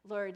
Lord,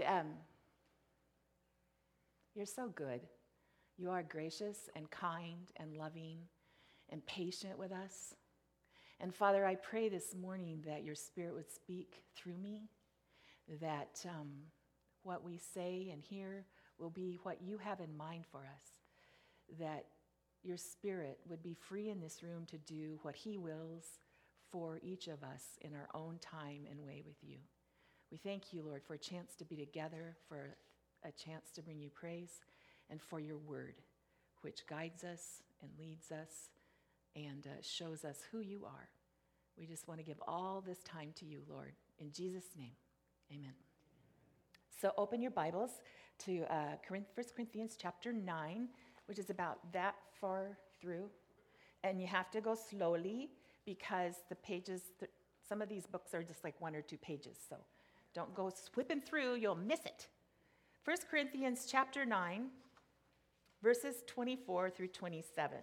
you're so good. You are gracious and kind and loving and patient with us. And Father, I pray this morning that your Spirit would speak through me, that what we say and hear will be what you have in mind for us, that your Spirit would be free in this room to do what he wills for each of us in our own time and way with you. We thank you, Lord, for a chance to be together, for a chance to bring you praise, and for your word, which guides us and leads us and shows us who you are. We just want to give all this time to you, Lord. In Jesus' name, amen. So open your Bibles to 1 Corinthians chapter 9, which is about that far through. And you have to go slowly because the pages, some of these books are just like 1 or 2 pages. So don't go whipping through, you'll miss it. 1 Corinthians chapter 9, verses 24 through 27.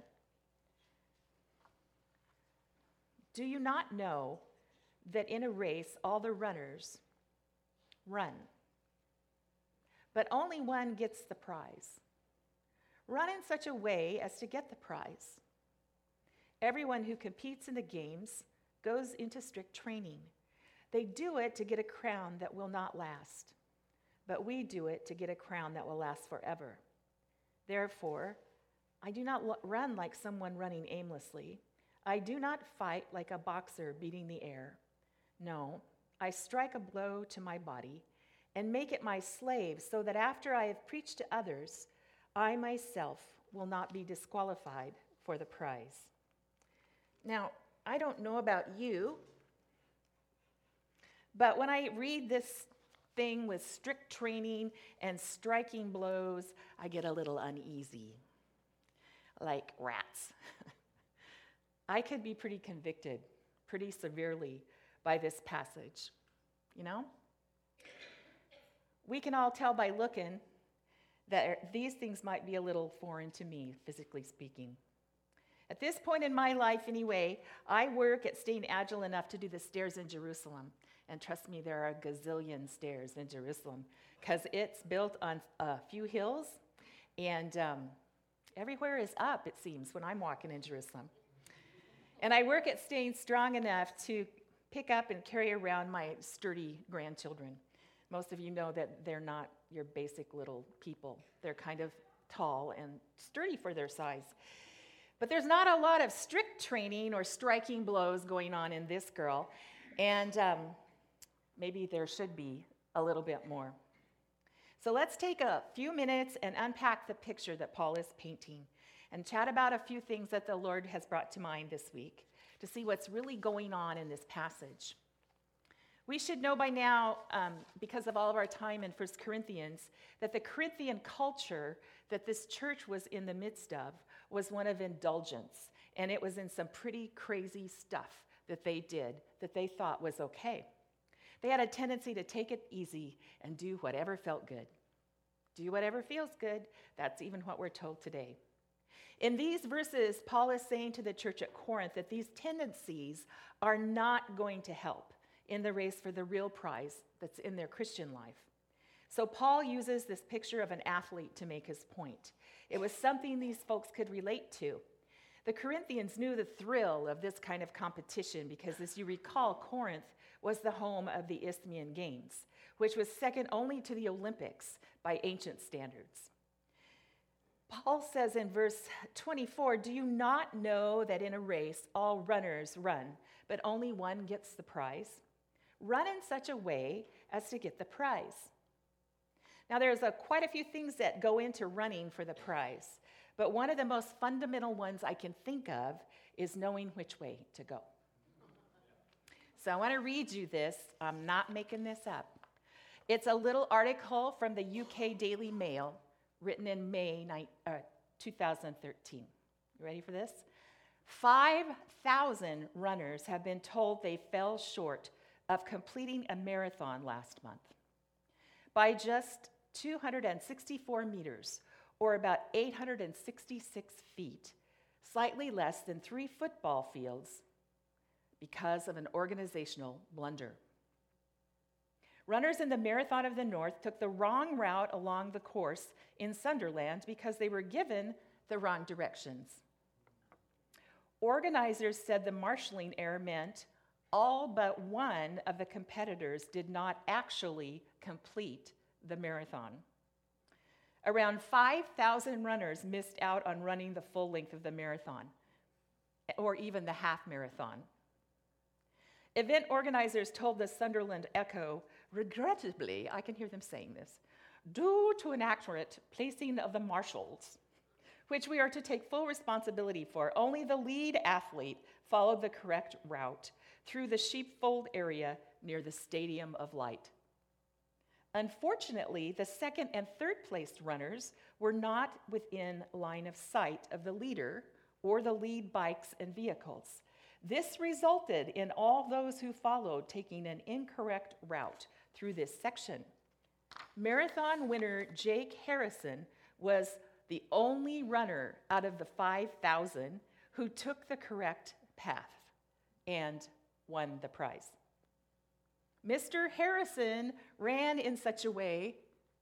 Do you not know that in a race all the runners run, but only one gets the prize? Run in such a way as to get the prize. Everyone who competes in the games goes into strict training. They do it to get a crown that will not last, but we do it to get a crown that will last forever. Therefore, I do not run like someone running aimlessly. I do not fight like a boxer beating the air. No, I strike a blow to my body and make it my slave so that after I have preached to others, I myself will not be disqualified for the prize. Now, I don't know about you, but when I read this thing with strict training and striking blows, I get a little uneasy, like rats. I could be pretty convicted, pretty severely by this passage, you know? We can all tell by looking that these things might be a little foreign to me, physically speaking. At this point in my life, anyway, I work at staying agile enough to do the stairs in Jerusalem. And trust me, there are a gazillion stairs in Jerusalem because it's built on a few hills, and everywhere is up, it seems, when I'm walking in Jerusalem. And I work at staying strong enough to pick up and carry around my sturdy grandchildren. Most of you know that they're not your basic little people. They're kind of tall and sturdy for their size. But there's not a lot of strict training or striking blows going on in this girl. And maybe there should be a little bit more. So let's take a few minutes and unpack the picture that Paul is painting and chat about a few things that the Lord has brought to mind this week to see what's really going on in this passage. We should know by now, because of all of our time in 1 Corinthians, that the Corinthian culture that this church was in the midst of was one of indulgence, and it was in some pretty crazy stuff that they did that they thought was okay. They had a tendency to take it easy and do whatever felt good. Do whatever feels good. That's even what we're told today. In these verses, Paul is saying to the church at Corinth that these tendencies are not going to help in the race for the real prize that's in their Christian life. So Paul uses this picture of an athlete to make his point. It was something these folks could relate to. The Corinthians knew the thrill of this kind of competition because, as you recall, Corinth was the home of the Isthmian Games, which was second only to the Olympics by ancient standards. Paul says in verse 24, "Do you not know that in a race all runners run, but only one gets the prize? Run in such a way as to get the prize." Now, there's quite a few things that go into running for the prize, but one of the most fundamental ones I can think of is knowing which way to go. So I want to read you this. I'm not making this up. It's a little article from the UK Daily Mail written in May 2013. You ready for this? 5,000 runners have been told they fell short of completing a marathon last month by just 264 meters, or about 866 feet, slightly less than 3 football fields, because of an organizational blunder. Runners in the Marathon of the North took the wrong route along the course in Sunderland because they were given the wrong directions. Organizers said the marshalling error meant all but one of the competitors did not actually complete the marathon. Around 5,000 runners missed out on running the full length of the marathon, or even the half marathon. Event organizers told the Sunderland Echo, regrettably, I can hear them saying this, due to inaccurate placing of the marshals, which we are to take full responsibility for, only the lead athlete followed the correct route through the sheepfold area near the Stadium of Light. Unfortunately, the second and third placed runners were not within line of sight of the leader or the lead bikes and vehicles. This resulted in all those who followed taking an incorrect route through this section. Marathon winner Jake Harrison was the only runner out of the 5,000 who took the correct path and won the prize. Mr. Harrison ran in such a way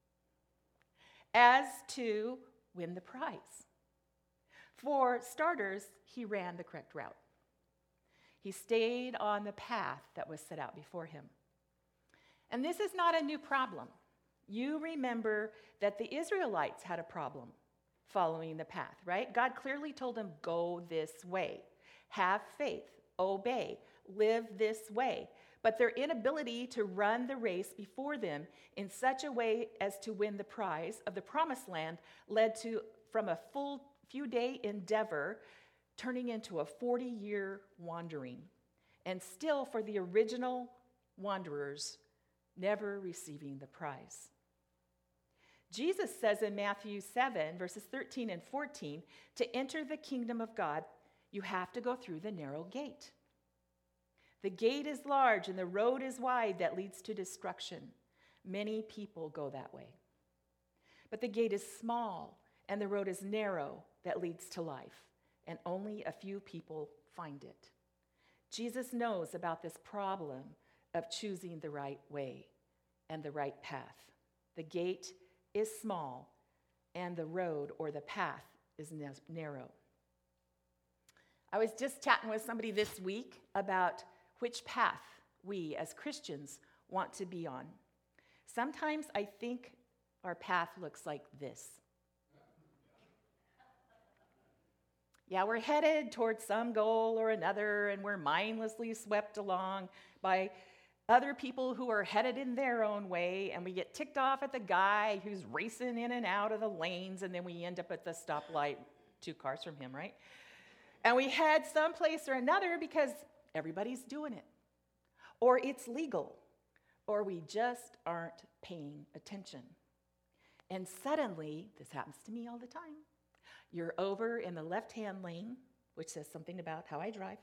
as to win the prize. For starters, he ran the correct route. He stayed on the path that was set out before him. And this is not a new problem. You remember that the Israelites had a problem following the path, right? God clearly told them, go this way, have faith, obey, live this way. But their inability to run the race before them in such a way as to win the prize of the promised land led to, from a full few-day endeavor, turning into a 40-year wandering, and still for the original wanderers, never receiving the prize. Jesus says in Matthew 7, verses 13 and 14, to enter the kingdom of God, you have to go through the narrow gate. The gate is large and the road is wide that leads to destruction. Many people go that way. But the gate is small and the road is narrow that leads to life, and only a few people find it. Jesus knows about this problem of choosing the right way and the right path. The gate is small and the road or the path is narrow. I was just chatting with somebody this week about which path we as Christians want to be on. Sometimes I think our path looks like this. Yeah, we're headed towards some goal or another, and we're mindlessly swept along by other people who are headed in their own way, and we get ticked off at the guy who's racing in and out of the lanes, and then we end up at the stoplight 2 cars from him, right? And we head someplace or another because everybody's doing it, or it's legal, or we just aren't paying attention. And suddenly, this happens to me all the time, you're over in the left-hand lane, which says something about how I drive.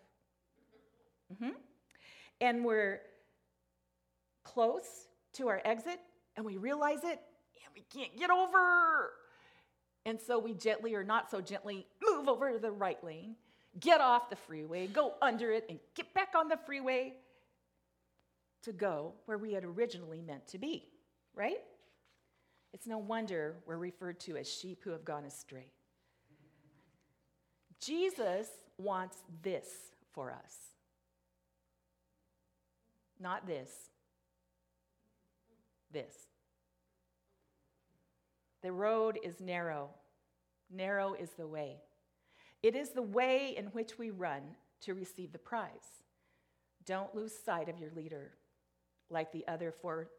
And we're close to our exit, and we realize it, and we can't get over. And so we gently or not so gently move over to the right lane, get off the freeway, go under it, and get back on the freeway to go where we had originally meant to be, right? It's no wonder we're referred to as sheep who have gone astray. Jesus wants this for us. Not this. This. The road is narrow. Narrow is the way. It is the way in which we run to receive the prize. Don't lose sight of your leader, like the other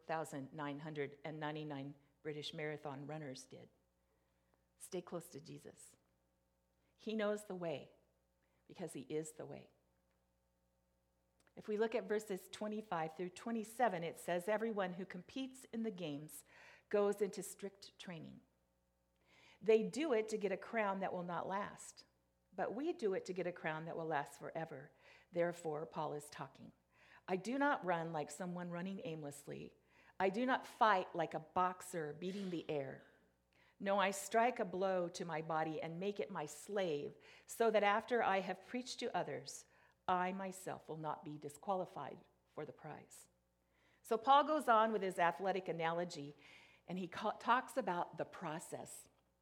4,999 British marathon runners did. Stay close to Jesus. He knows the way because he is the way. If we look at verses 25 through 27, it says, everyone who competes in the games goes into strict training. They do it to get a crown that will not last, but we do it to get a crown that will last forever. Therefore, Paul is talking. I do not run like someone running aimlessly. I do not fight like a boxer beating the air. No, I strike a blow to my body and make it my slave, so that after I have preached to others, I myself will not be disqualified for the prize. So Paul goes on with his athletic analogy, and he talks about the process.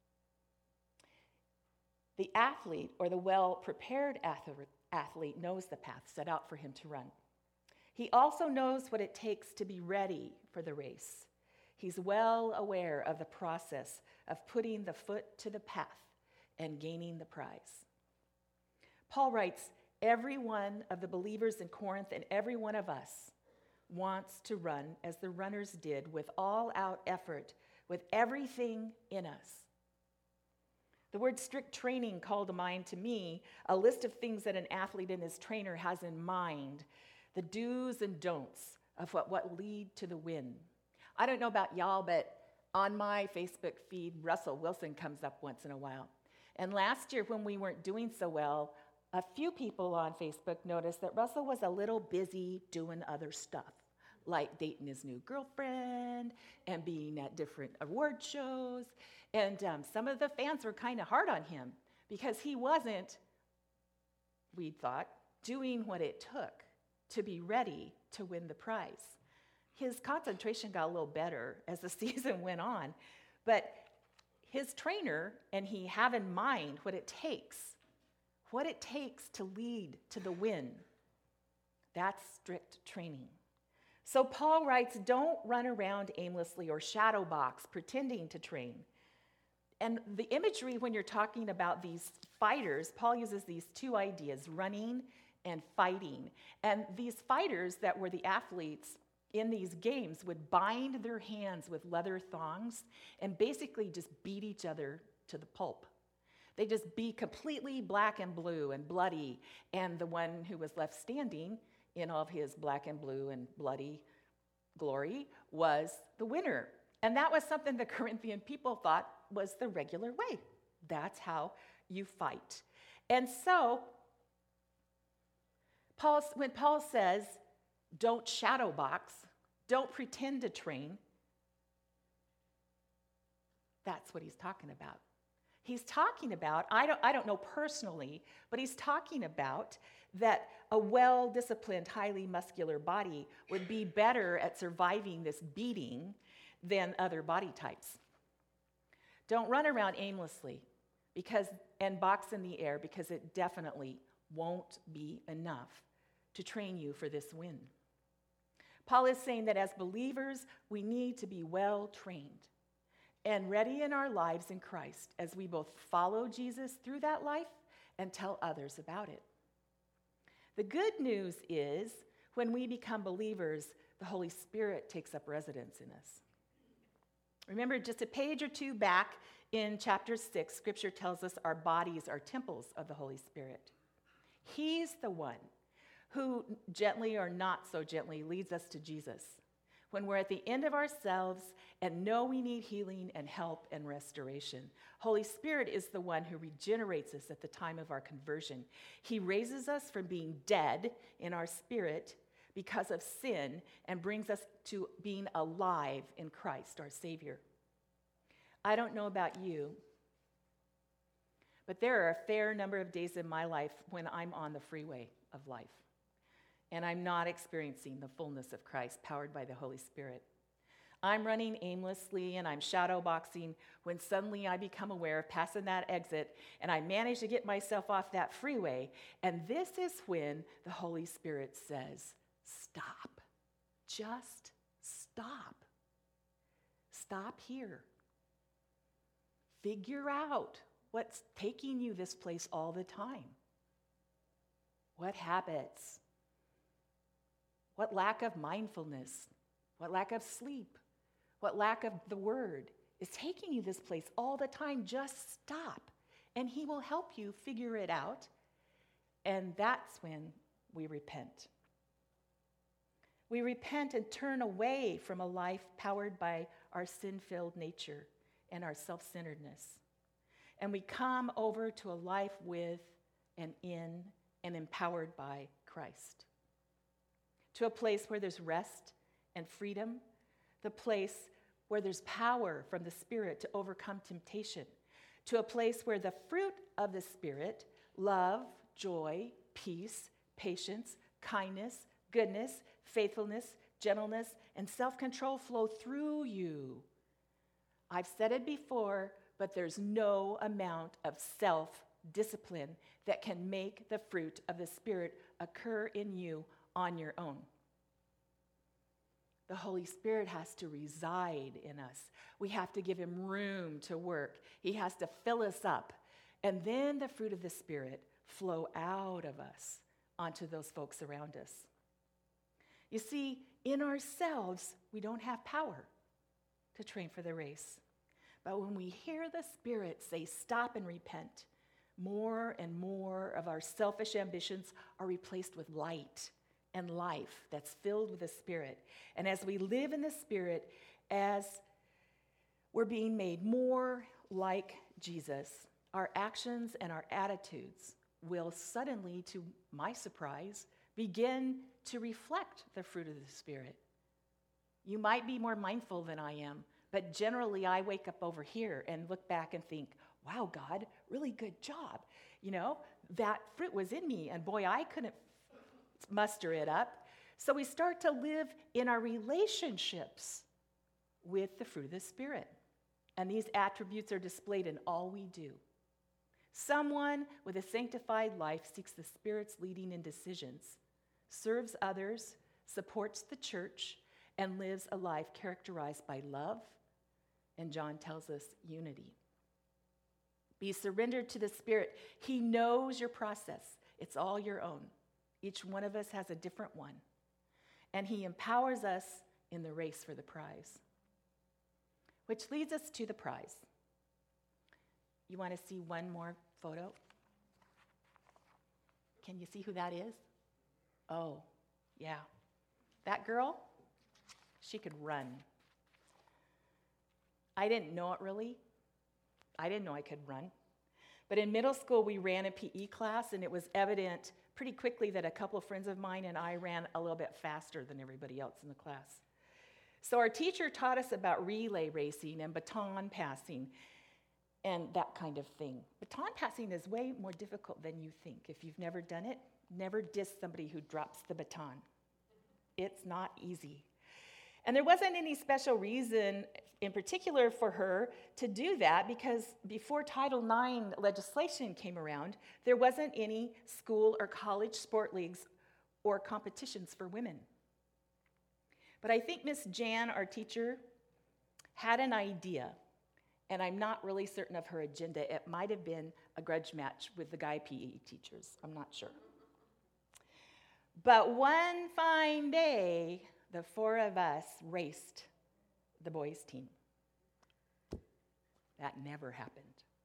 The athlete, or the well-prepared athlete, knows the path set out for him to run. He also knows what it takes to be ready for the race. He's well aware of the process of putting the foot to the path and gaining the prize. Paul writes, every one of the believers in Corinth and every one of us wants to run as the runners did, with all-out effort, with everything in us. The word strict training called to mind to me a list of things that an athlete and his trainer has in mind, the do's and don'ts of what lead to the win. I don't know about y'all, but on my Facebook feed, Russell Wilson comes up once in a while. And last year when we weren't doing so well, a few people on Facebook noticed that Russell was a little busy doing other stuff, like dating his new girlfriend and being at different award shows. And some of the fans were kind of hard on him because he wasn't, we thought, doing what it took to be ready to win the prize. His concentration got a little better as the season went on, but his trainer and he have in mind what it takes to lead to the win. That's strict training. So Paul writes, don't run around aimlessly or shadow box pretending to train. And the imagery when you're talking about these fighters, Paul uses these two ideas, running and fighting. And these fighters that were the athletes in these games would bind their hands with leather thongs and basically just beat each other to the pulp. They'd just be completely black and blue and bloody, and the one who was left standing in all of his black and blue and bloody glory was the winner. And that was something the Corinthian people thought was the regular way. That's how you fight. And so, when Paul says, don't shadow box, don't pretend to train, that's what he's talking about. He's talking about, I don't know personally, but he's talking about that a well-disciplined, highly muscular body would be better at surviving this beating than other body types. Don't run around aimlessly and box in the air, because it definitely won't be enough to train you for this win. Paul is saying that as believers, we need to be well-trained and ready in our lives in Christ as we both follow Jesus through that life and tell others about it. The good news is when we become believers, the Holy Spirit takes up residence in us. Remember, just a page or two back in chapter 6, Scripture tells us our bodies are temples of the Holy Spirit. He's the one who gently or not so gently leads us to Jesus when we're at the end of ourselves and know we need healing and help and restoration. Holy Spirit is the one who regenerates us at the time of our conversion. He raises us from being dead in our spirit because of sin and brings us to being alive in Christ, our Savior. I don't know about you, but there are a fair number of days in my life when I'm on the freeway of life and I'm not experiencing the fullness of Christ powered by the Holy Spirit. I'm running aimlessly and I'm shadow boxing when suddenly I become aware of passing that exit and I manage to get myself off that freeway. And this is when the Holy Spirit says, stop. Just stop. Stop here. Figure out what's taking you this place all the time. What habits? What lack of mindfulness? What lack of sleep? What lack of the word is taking you this place all the time? Just stop, and he will help you figure it out. And that's when we repent. We repent and turn away from a life powered by our sin-filled nature and our self-centeredness. And we come over to a life with and in and empowered by Christ. To a place where there's rest and freedom, the place where there's power from the Spirit to overcome temptation, to a place where the fruit of the Spirit, love, joy, peace, patience, kindness, goodness, faithfulness, gentleness, and self-control flow through you. I've said it before, but there's no amount of self-discipline that can make the fruit of the Spirit occur in you on your own. The Holy Spirit has to reside in us. We have to give him room to work. He has to fill us up. And then the fruit of the Spirit flow out of us onto those folks around us. You see, in ourselves, we don't have power to train for the race. But when we hear the Spirit say, stop and repent, more and more of our selfish ambitions are replaced with light and life that's filled with the Spirit. And as we live in the Spirit, as we're being made more like Jesus, our actions and our attitudes will suddenly, to my surprise, begin to reflect the fruit of the Spirit. You might be more mindful than I am, but generally I wake up over here and look back and think, wow, God, really good job. You know, that fruit was in me, and boy, I couldn't muster it up. So we start to live in our relationships with the fruit of the Spirit. And these attributes are displayed in all we do. Someone with a sanctified life seeks the Spirit's leading in decisions, serves others, supports the church, and lives a life characterized by love, and John tells us unity. Be surrendered to the Spirit. He knows your process. It's all your own. Each one of us has a different one. And he empowers us in the race for the prize. Which leads us to the prize. You want to see one more photo? Can you see who that is? Oh, yeah. That girl, she could run. I didn't know it really. I didn't know I could run. But in middle school, we ran a PE class, and it was evident pretty quickly that a couple of friends of mine and I ran a little bit faster than everybody else in the class. So our teacher taught us about relay racing and baton passing and that kind of thing. Baton passing is way more difficult than you think. If you've never done it, never diss somebody who drops the baton. It's not easy. And there wasn't any special reason in particular for her to do that, because before Title IX legislation came around, there wasn't any school or college sport leagues or competitions for women. But I think Miss Jan, our teacher, had an idea, and I'm not really certain of her agenda. It might have been a grudge match with the guy PE teachers. I'm not sure. But one fine day, the four of us raced the boys' team. That never happened.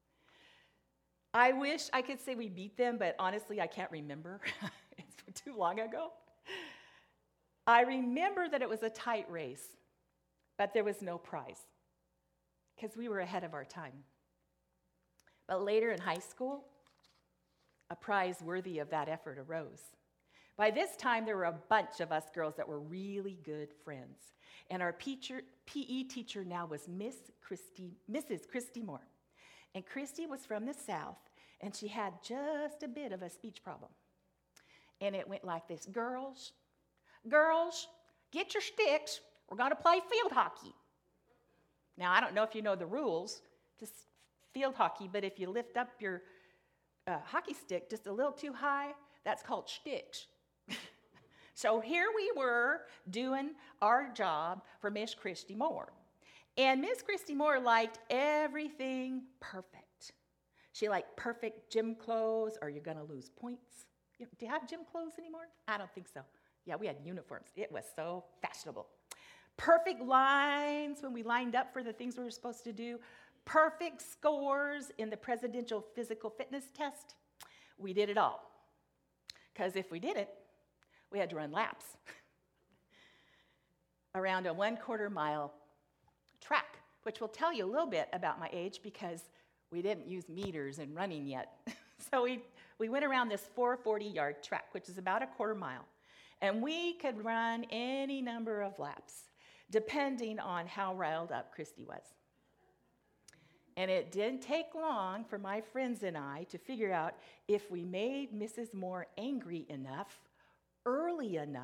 I wish I could say we beat them, but honestly, I can't remember. It's too long ago. I remember that it was a tight race, but there was no prize because we were ahead of our time. But later in high school, a prize worthy of that effort arose. By this time, there were a bunch of us girls that were really good friends. And our PE teacher now was Mrs. Christy Moore. And Christy was from the South, and she had just a bit of a speech problem. And it went like this: girls, get your sticks. We're going to play field hockey. Now, I don't know if you know the rules to field hockey, but if you lift up your hockey stick just a little too high, that's called sticks. So here we were doing our job for Miss Christy Moore. And Miss Christy Moore liked everything perfect. She liked perfect gym clothes, or you're going to lose points. Do you have gym clothes anymore? I don't think so. Yeah, we had uniforms. It was so fashionable. Perfect lines when we lined up for the things we were supposed to do. Perfect scores in the presidential physical fitness test. We did it all. Because if we didn't, we had to run laps around a 1/4 mile track, which will tell you a little bit about my age because we didn't use meters in running yet. So we went around this 440-yard track, which is about a 1/4 mile, and we could run any number of laps, depending on how riled up Christy was. And it didn't take long for my friends and I to figure out if we made Mrs. Moore angry enough, early enough,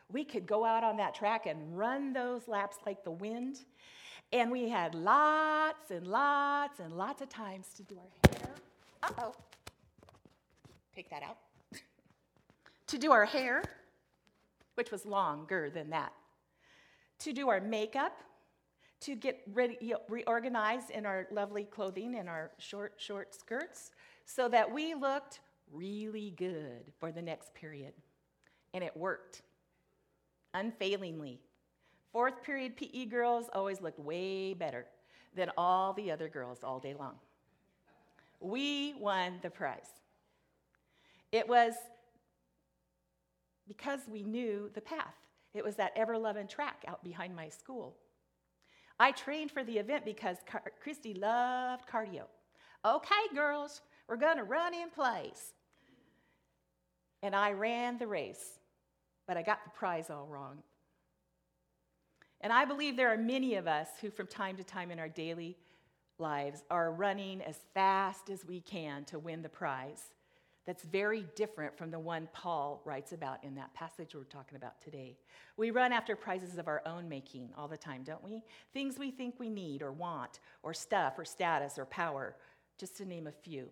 We could go out on that track and run those laps like the wind. And we had lots and lots and lots of times to do our hair. Uh-oh. Take that out. To do our hair, which was longer than that. To do our makeup, to get ready, reorganized in our lovely clothing and our short skirts so that we looked really good for the next period. And it worked unfailingly. Fourth period PE girls always looked way better than all the other girls all day long. We won the prize. It was because we knew the path. It was that ever-loving track out behind my school. I trained for the event because Christy loved cardio. Okay, girls, we're going to run in place. And I ran the race, but I got the prize all wrong. And I believe there are many of us who from time to time in our daily lives are running as fast as we can to win the prize. That's very different from the one Paul writes about in that passage we're talking about today. We run after prizes of our own making all the time, don't we? Things we think we need or want, or stuff or status or power, just to name a few.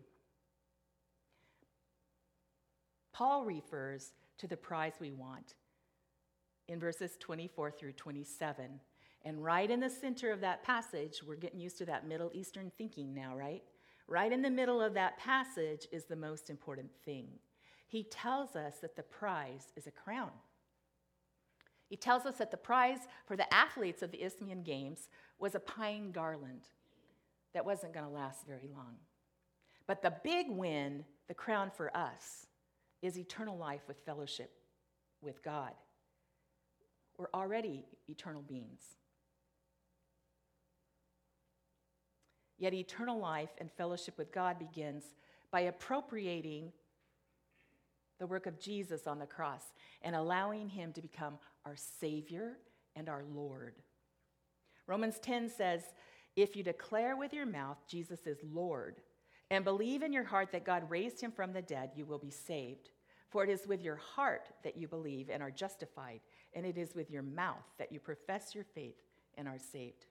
Paul refers to the prize we want in verses 24 through 27. And right in the center of that passage, we're getting used to that Middle Eastern thinking now, right? Right in the middle of that passage is the most important thing. He tells us that the prize is a crown. He tells us that the prize for the athletes of the Isthmian Games was a pine garland that wasn't going to last very long. But the big win, the crown for us, is eternal life with fellowship with God. We're already eternal beings. Yet eternal life and fellowship with God begins by appropriating the work of Jesus on the cross and allowing him to become our Savior and our Lord. Romans 10 says, if you declare with your mouth Jesus is Lord and believe in your heart that God raised him from the dead, you will be saved. For it is with your heart that you believe and are justified, and it is with your mouth that you profess your faith and are saved.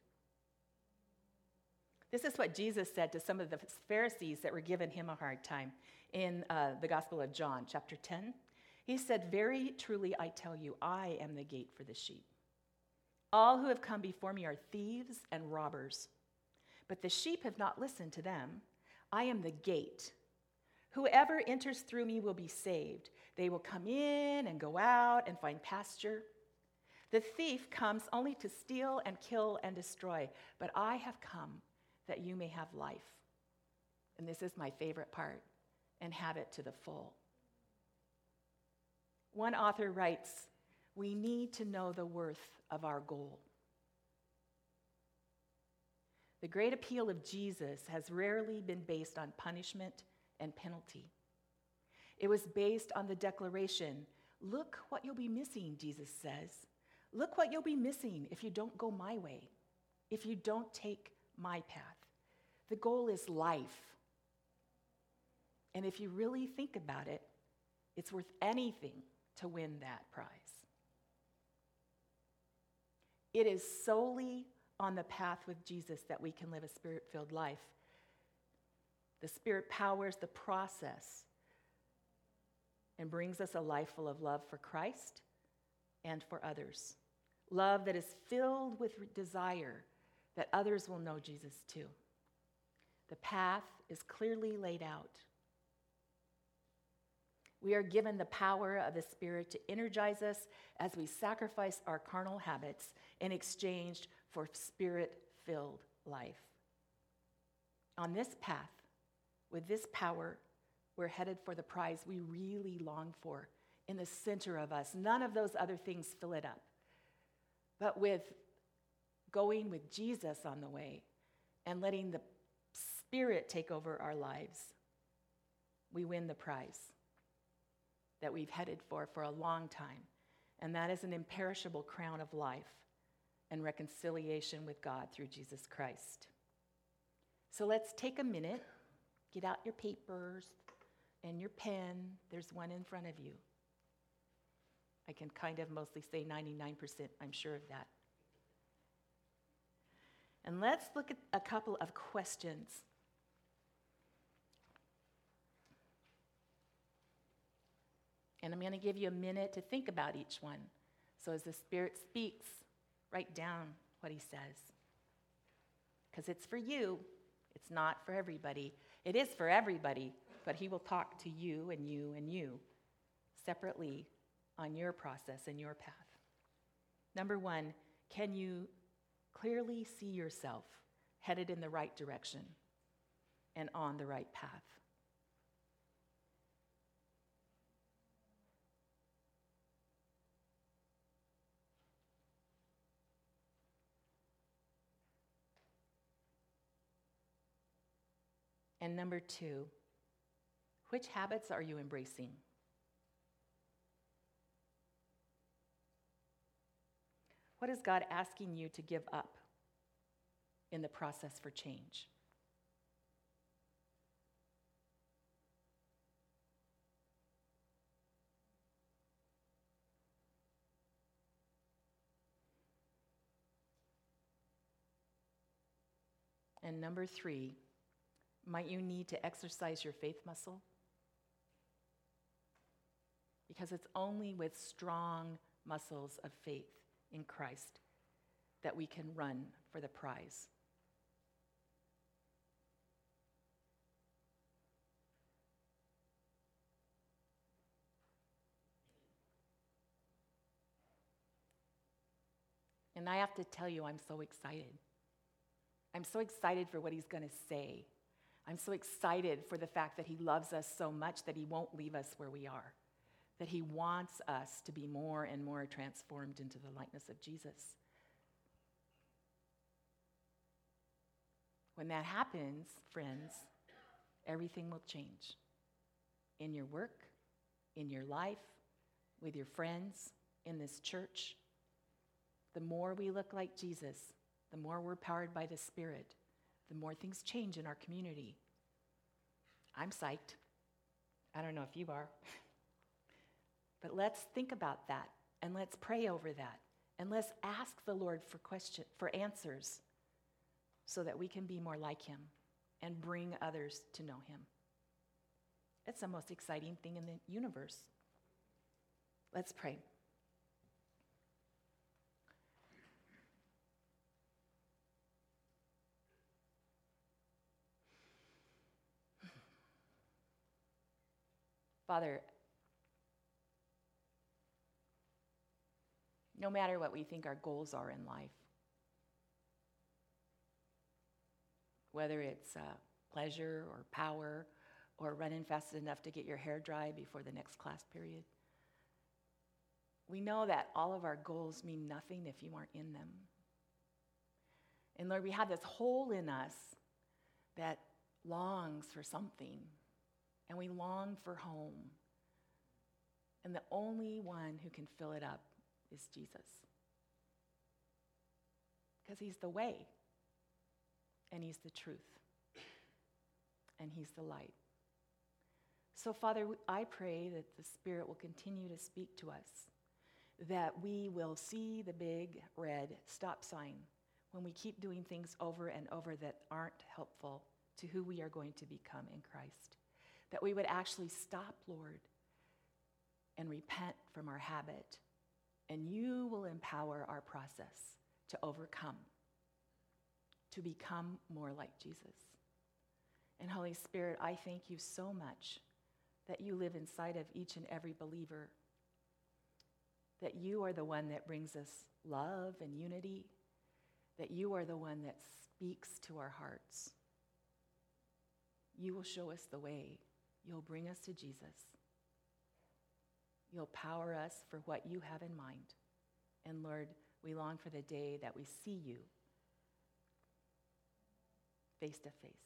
This is what Jesus said to some of the Pharisees that were giving him a hard time in the Gospel of John, chapter 10. He said, very truly I tell you, I am the gate for the sheep. All who have come before me are thieves and robbers, but the sheep have not listened to them. I am the gate. Whoever enters through me will be saved. They will come in and go out and find pasture. The thief comes only to steal and kill and destroy, but I have come that you may have life. And this is my favorite part, and have it to the full. One author writes, we need to know the worth of our goal. The great appeal of Jesus has rarely been based on punishment and penalty. It was based on the declaration, look what you'll be missing, Jesus says. Look what you'll be missing if you don't go my way, if you don't take my path. The goal is life. And if you really think about it, it's worth anything to win that prize. It is solely on the path with Jesus that we can live a spirit-filled life. The Spirit powers the process and brings us a life full of love for Christ and for others. Love that is filled with desire that others will know Jesus too. The path is clearly laid out. We are given the power of the Spirit to energize us as we sacrifice our carnal habits in exchange for Spirit-filled life. On this path, with this power, we're headed for the prize we really long for in the center of us. None of those other things fill it up. But with going with Jesus on the way and letting the Spirit take over our lives, we win the prize that we've headed for a long time. And that is an imperishable crown of life and reconciliation with God through Jesus Christ. So let's take a minute, get out your papers and your pen. There's one in front of you. I can kind of mostly say 99%, I'm sure of that. And let's look at a couple of questions. And I'm going to give you a minute to think about each one. So as the Spirit speaks, write down what he says. Because it's for you. It's not for everybody. It is for everybody, but he will talk to you and you and you separately on your process and your path. Number one, can you clearly see yourself headed in the right direction and on the right path? And number two, which habits are you embracing? What is God asking you to give up in the process for change? And number three, might you need to exercise your faith muscle? Because it's only with strong muscles of faith in Christ that we can run for the prize. And I have to tell you, I'm so excited. I'm so excited for what he's going to say. I'm so excited for the fact that he loves us so much that he won't leave us where we are, that he wants us to be more and more transformed into the likeness of Jesus. When that happens, friends, everything will change. In your work, in your life, with your friends, in this church. The more we look like Jesus, the more we're powered by the Spirit, the more things change in our community. I'm psyched. I don't know if you are. But let's think about that, and let's pray over that, and let's ask the Lord for answers so that we can be more like him and bring others to know him. It's the most exciting thing in the universe. Let's pray. Father, no matter what we think our goals are in life, whether it's pleasure or power or running fast enough to get your hair dry before the next class period, we know that all of our goals mean nothing if you aren't in them. And Lord, we have this hole in us that longs for something, and we long for home. And the only one who can fill it up is Jesus. Because he's the way, and he's the truth, and he's the light. So, Father, I pray that the Spirit will continue to speak to us, that we will see the big red stop sign when we keep doing things over and over that aren't helpful to who we are going to become in Christ. That we would actually stop, Lord, and repent from our habit, and you will empower our process to overcome, to become more like Jesus. And Holy Spirit, I thank you so much that you live inside of each and every believer, that you are the one that brings us love and unity, that you are the one that speaks to our hearts. You will show us the way. You'll bring us to Jesus. You'll power us for what you have in mind. And Lord, we long for the day that we see you face to face.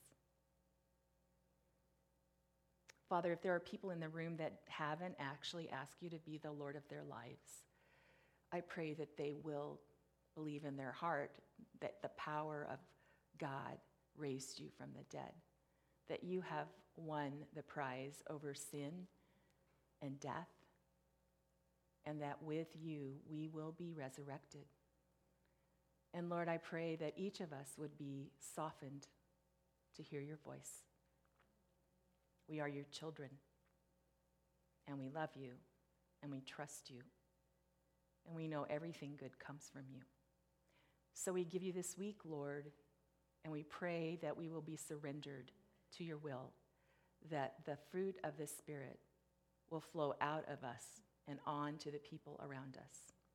Father, if there are people in the room that haven't actually asked you to be the Lord of their lives, I pray that they will believe in their heart that the power of God raised you from the dead, that you have won the prize over sin and death and that with you we will be resurrected. And Lord, I pray that each of us would be softened to hear your voice. We are your children, and we love you, and we trust you, and we know everything good comes from you. So we give you this week, Lord, and we pray that we will be surrendered to your will, that the fruit of the Spirit will flow out of us and on to the people around us.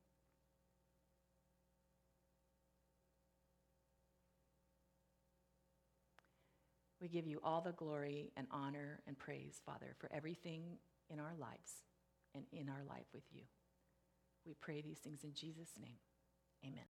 We give you all the glory and honor and praise, Father, for everything in our lives and in our life with you. We pray these things in Jesus' name. Amen.